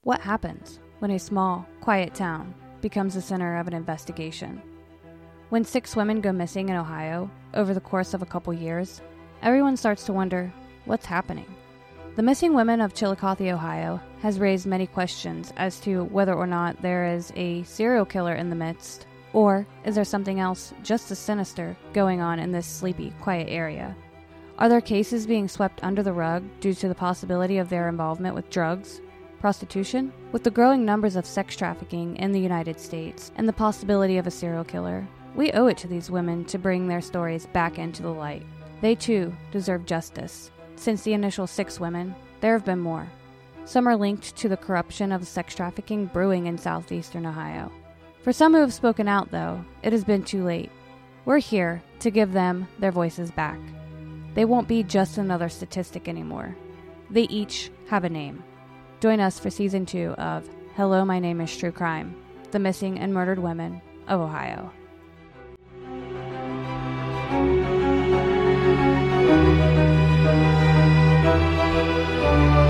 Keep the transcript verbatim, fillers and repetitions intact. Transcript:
What happens when a small, quiet town becomes the center of an investigation? When six women go missing in Ohio over the course of a couple years, everyone starts to wonder, what's happening? The missing women of Chillicothe, Ohio has raised many questions as to whether or not there is a serial killer in the midst, or is there something else just as sinister going on in this sleepy, quiet area? Are there cases being swept under the rug due to the possibility of their involvement with drugs, prostitution? With the growing numbers of sex trafficking in the United States and the possibility of a serial killer, we owe it to these women to bring their stories back into the light. They too deserve justice. Since the initial six women, there have been more. Some are linked to the corruption of sex trafficking brewing in southeastern Ohio. For some who have spoken out, though, it has been too late. We're here to give them their voices back. They won't be just another statistic anymore. They each have a name. Join us for Season two of Hello, My Name is True Crime, The Missing and Murdered Women of Ohio. Thank you.